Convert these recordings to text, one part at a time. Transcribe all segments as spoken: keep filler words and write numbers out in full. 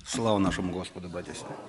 Слава нашему Господу, братья и сестры.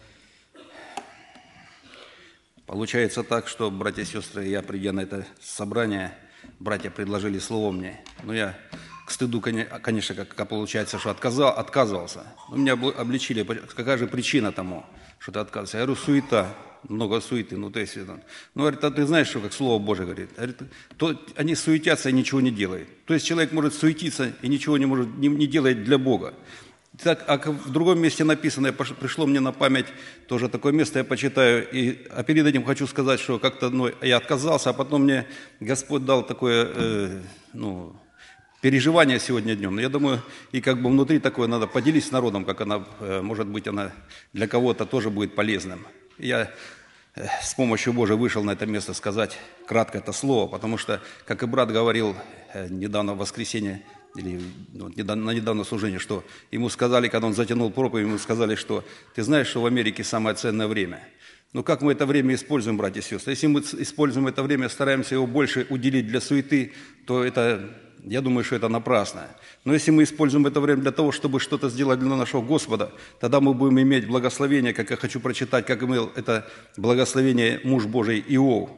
Получается так, что, братья и сестры, я, придя на это собрание, братья предложили слово мне. Но я к стыду, конечно, как получается, что отказал, отказывался. Но меня обличили, какая же причина тому, что ты отказываешься. Я говорю, суета, много суеты. Ну, то есть, ну, говорит, а ты знаешь, что как Слово Божие говорит? Говорит, то они суетятся и ничего не делают. То есть человек может суетиться и ничего не может не, не делать для Бога. Так, а в другом месте написано, пришло мне на память тоже такое место, я почитаю, и, а перед этим хочу сказать, что как-то ну, я отказался, а потом мне Господь дал такое э, ну, переживание сегодня днем. Я думаю, и как бы внутри такое надо поделиться с народом, как она, э, может быть, она для кого-то тоже будет полезным. Я э, с помощью Божией вышел на это место сказать кратко это слово, потому что, как и брат говорил э, недавно в воскресенье, или ну, на недавнее служение, что ему сказали, когда он затянул проповедь, ему сказали, что ты знаешь, что в Америке самое ценное время. Ну как мы это время используем, братья и сестры? Если мы используем это время, стараемся его больше уделить для суеты, то это, я думаю, что это напрасно. Но если мы используем это время для того, чтобы что-то сделать для нашего Господа, тогда мы будем иметь благословение, как я хочу прочитать, как имел это благословение муж Божий Иов.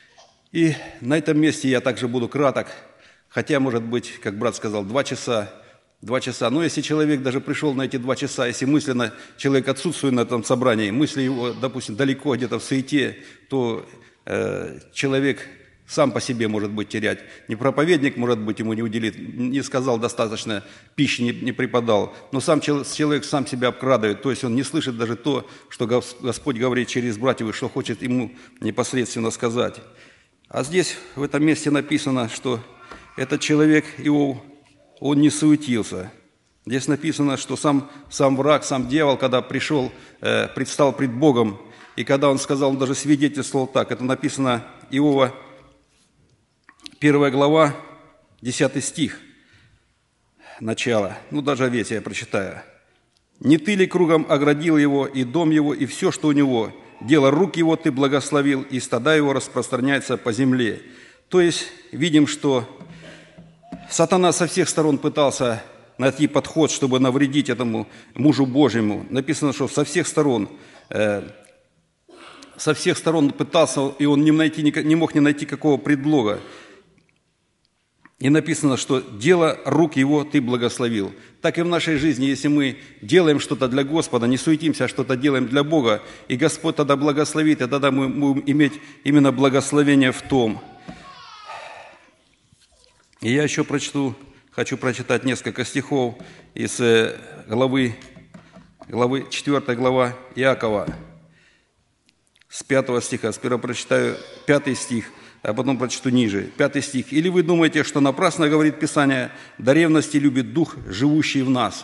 И на этом месте я также буду краток. Хотя, может быть, как брат сказал, два часа, два часа. Но если человек даже пришел на эти два часа, если мысленно человек отсутствует на этом собрании, мысли его, допустим, далеко где-то в суете, то э, человек сам по себе может быть терять. Не проповедник, может быть, ему не уделит, не сказал достаточно, пищи не, не преподал. Но сам человек сам себя обкрадывает, то есть он не слышит даже то, что Господь говорит через братьев, что хочет ему непосредственно сказать. А здесь, в этом месте написано, что этот человек, Иов, он не суетился. Здесь написано, что сам, сам враг, сам дьявол, когда пришел, э, предстал пред Богом, и когда он сказал, он даже свидетельствовал так, это написано Иова, первая глава, десятый стих, начало, ну даже весь я прочитаю. «Не ты ли кругом оградил его, и дом его, и все, что у него? Дело рук его ты благословил, и стада его распространяются по земле». То есть видим, что сатана со всех сторон пытался найти подход, чтобы навредить этому мужу Божьему. Написано, что со всех сторон, э, со всех сторон пытался, и он не, найти, не мог не найти какого предлога. И написано, что дело рук его ты благословил. Так и в нашей жизни, если мы делаем что-то для Господа, не суетимся, а что-то делаем для Бога, и Господь тогда благословит, и тогда мы будем иметь именно благословение в том. И я еще прочту, хочу прочитать несколько стихов из главы, главы четвёртой глава Иакова, с пятого стиха. Сперва прочитаю пятый стих, а потом прочту ниже. Пятый стих. «Или вы думаете, что напрасно, говорит Писание, до ревности любит Дух, живущий в нас».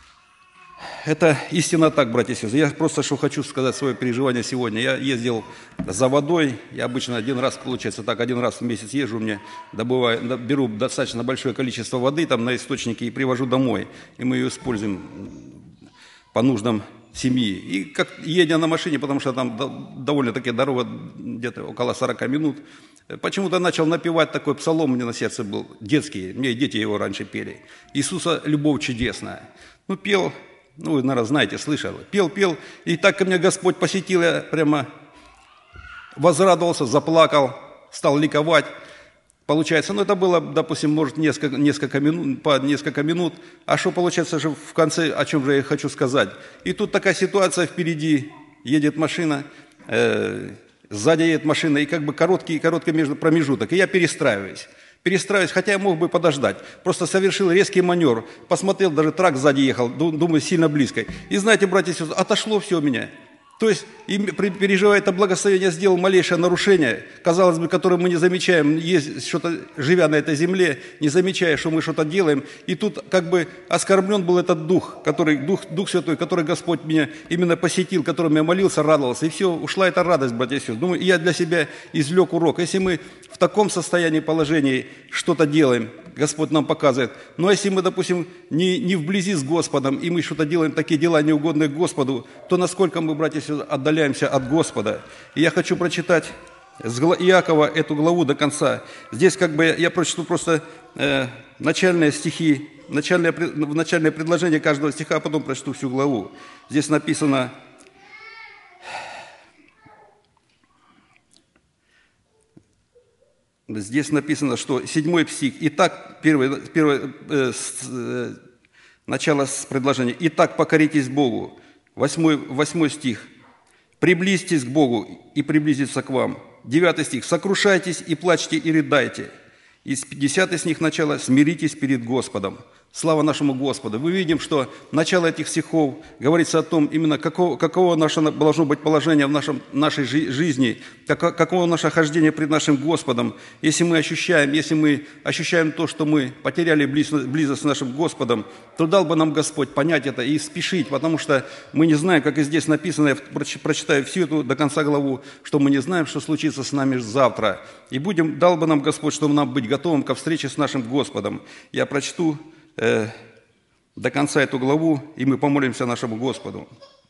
Это истинно так, братья и сестры. Я просто что хочу сказать свое переживание сегодня. Я ездил за водой. Я обычно один раз, получается так, один раз в месяц езжу, мне добываю, беру достаточно большое количество воды там на источнике и привожу домой. И мы ее используем по нуждам семьи. И как едя на машине, потому что там довольно-таки дорога где-то около сорока минут, почему-то начал напевать такой псалом, у меня на сердце был, детский, мне дети его раньше пели. «Иисуса любовь чудесная». Ну, пел, ну, вы, наверное, знаете, слышал. Пел, пел, и так ко мне Господь посетил, я прямо возрадовался, заплакал, стал ликовать. Получается, ну, это было, допустим, может, несколько, несколько минут, по несколько минут. А что получается же в конце, о чем же я хочу сказать? И тут такая ситуация впереди, едет машина, э, сзади едет машина, и как бы короткий, короткий между промежуток, и я перестраиваюсь. Перестраиваюсь, хотя я мог бы подождать. Просто совершил резкий маневр. Посмотрел, даже трак сзади ехал, думаю, сильно близко. И знаете, братья и сестры, отошло все у меня. То есть, переживая это благословение, сделал малейшее нарушение, казалось бы, которое мы не замечаем, есть что-то, живя на этой земле, не замечая, что мы что-то делаем. И тут как бы оскорблен был этот Дух, который, Дух, Дух Святой, который Господь меня именно посетил, которым я молился, радовался. И все, ушла эта радость, братья и сестры. Думаю, я для себя извлек урок. Если мы в таком состоянии, положении что-то делаем, Господь нам показывает. Но если мы, допустим, не, не вблизи с Господом, и мы что-то делаем, такие дела, неугодные Господу, то насколько мы, братья и сестры, отдаляемся от Господа. И я хочу прочитать с Иакова эту главу до конца. Здесь как бы я прочту просто э, начальные стихи, начальное, в начальное предложение каждого стиха, а потом прочту всю главу. Здесь написано: Здесь написано, что седьмой стих. Итак, первое, первое э, с, э, начало с предложения. Итак, покоритесь Богу. Восьмой, восьмой стих. Приблизьтесь к Богу, и приблизится к вам. Девятый стих. Сокрушайтесь и плачьте и рыдайте. И десятый стих начала. Смиритесь перед Господом. Слава нашему Господу. Мы видим, что начало этих стихов говорится о том, именно каково, каково наше должно быть положение в нашем, нашей жизни, как, каково наше хождение пред нашим Господом. Если мы ощущаем, если мы ощущаем то, что мы потеряли близость, близость с нашим Господом, то дал бы нам Господь понять это и спешить, потому что мы не знаем, как и здесь написано, я прочитаю всю эту до конца главу, что мы не знаем, что случится с нами завтра. И будем, дал бы нам Господь, чтобы нам быть готовым ко встрече с нашим Господом. Я прочту до конца эту главу, и мы помолимся нашему Господу.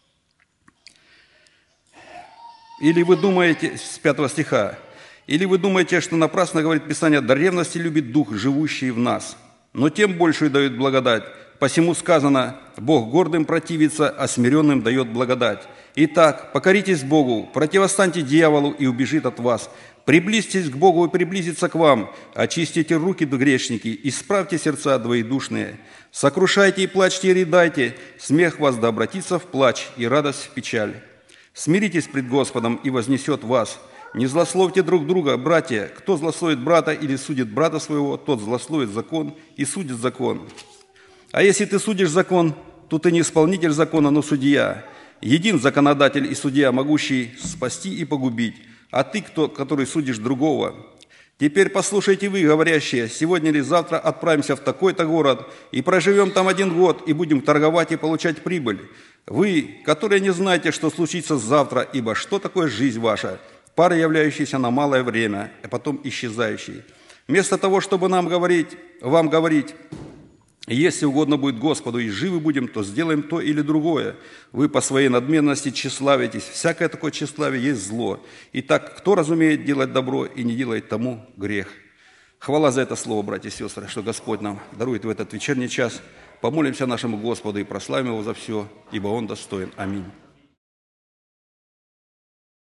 Или вы думаете, с пятого стиха, или вы думаете, что напрасно говорит Писание, до ревности любит Дух, живущий в нас, но тем большую дает благодать. Посему сказано, Бог гордым противится, а смиренным дает благодать. Итак, покоритесь Богу, противостаньте дьяволу, и убежит от вас. Приблизьтесь к Богу и приблизится к вам. Очистите руки, грешники, исправьте сердца двоедушные. Сокрушайте и плачьте и рыдайте. Смех вас да обратится в плач и радость в печаль. Смиритесь пред Господом, и вознесет вас. Не злословьте друг друга, братья. Кто злословит брата или судит брата своего, тот злословит закон и судит закон. А если ты судишь закон, то ты не исполнитель закона, но судья. Един законодатель и судья, могущий спасти и погубить. А ты, кто, который судишь другого. Теперь послушайте вы, говорящие, сегодня или завтра отправимся в такой-то город и проживем там один год, и будем торговать и получать прибыль. Вы, которые не знаете, что случится завтра, ибо что такое жизнь ваша? Пара, являющаяся на малое время, а потом исчезающей. Вместо того, чтобы нам говорить, вам говорить, если угодно будет Господу, и живы будем, то сделаем то или другое. Вы по своей надменности тщеславитесь. Всякое такое тщеславие есть зло. Итак, кто разумеет делать добро и не делает тому грех? Хвала за это слово, братья и сестры, что Господь нам дарует в этот вечерний час. Помолимся нашему Господу и прославим Его за все, ибо Он достоин. Аминь.